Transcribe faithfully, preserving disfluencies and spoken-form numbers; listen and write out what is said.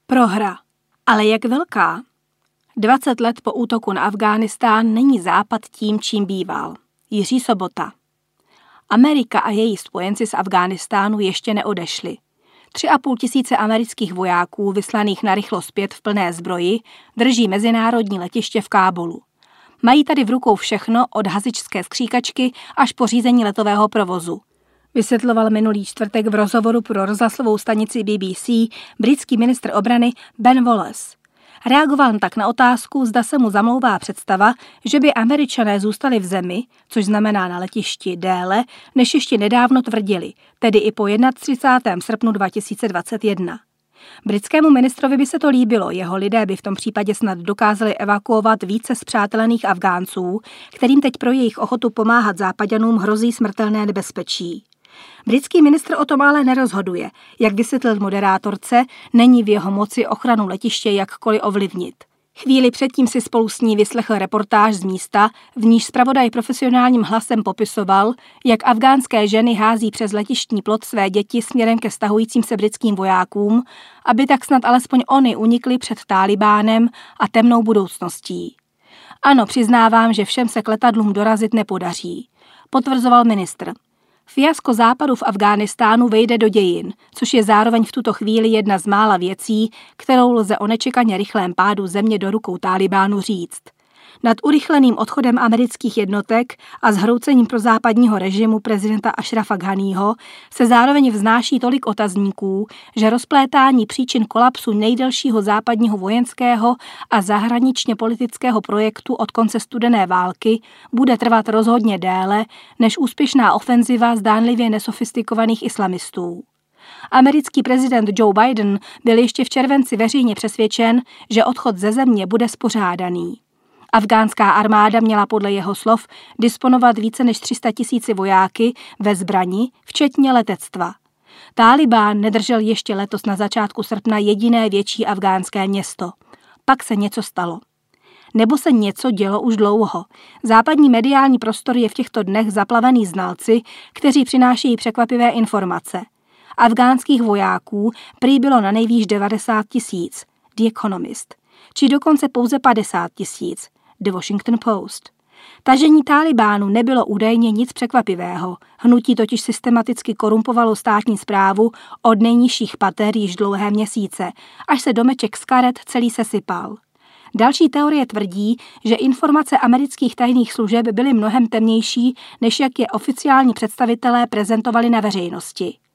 Prohra. Ale jak velká? dvacet let po útoku na Afghánistán není Západ tím, čím býval. Jiří Sobota. Amerika a její spojenci z Afghánistánu ještě neodešli. Tři a půl tisíce amerických vojáků vyslaných narychlo zpět v plné zbroji drží mezinárodní letiště v Kábulu. Mají tady v rukou všechno od hasičské skříkačky až po řízení letového provozu. Vysvětloval minulý čtvrtek v rozhovoru pro rozhlasovou stanici B B C britský ministr obrany Ben Wallace. Reagoval tak na otázku, zda se mu zamlouvá představa, že by Američané zůstali v zemi, což znamená na letišti déle, než ještě nedávno tvrdili, tedy i po třicátého prvního srpna dva tisíce dvacet jedna. Britskému ministrovi by se to líbilo, jeho lidé by v tom případě snad dokázali evakuovat více spřátelených Afgánců, kterým teď pro jejich ochotu pomáhat Zápaďanům hrozí smrtelné nebezpečí. Britský ministr o tom ale nerozhoduje. Jak vysvětlil moderátorce, není v jeho moci ochranu letiště jakkoliv ovlivnit. Chvíli předtím si spolu s ní vyslechl reportáž z místa, v níž zpravodaj profesionálním hlasem popisoval, jak afgánské ženy hází přes letištní plot své děti směrem ke stahujícím se britským vojákům, aby tak snad alespoň oni unikli před Tálibánem a temnou budoucností. Ano, přiznávám, že všem se k letadlům dorazit nepodaří, potvrzoval ministr. Fiasko Západu v Afghánistánu vejde do dějin, což je zároveň v tuto chvíli jedna z mála věcí, kterou lze o nečekaně rychlém pádu země do rukou Tálibánu říct. Nad urychleným odchodem amerických jednotek a zhroucením prozápadního režimu prezidenta Ašrafa Ghaního se zároveň vznáší tolik otazníků, že rozplétání příčin kolapsu nejdelšího západního vojenského a zahraničně politického projektu od konce studené války bude trvat rozhodně déle než úspěšná ofenziva zdánlivě nesofistikovaných islamistů. Americký prezident Joe Biden byl ještě v červenci veřejně přesvědčen, že odchod ze země bude spořádaný. Afgánská armáda měla podle jeho slov disponovat více než tři sta tisíci vojáky ve zbrani, včetně letectva. Tálibán nedržel ještě letos na začátku srpna jediné větší afgánské město. Pak se něco stalo. Nebo se něco dělo už dlouho. Západní mediální prostor je v těchto dnech zaplavený znalci, kteří přinášejí překvapivé informace. Afgánských vojáků prý bylo na nejvýš devadesát tisíc, The Economist, či dokonce pouze padesát tisíc, The Washington Post. Tažení Tálibánu nebylo údajně nic překvapivého. Hnutí totiž systematicky korumpovalo státní správu od nejnižších pater již dlouhé měsíce, až se domeček z karet celý sesypal. Další teorie tvrdí, že informace amerických tajných služeb byly mnohem temnější, než jak je oficiální představitelé prezentovali na veřejnosti.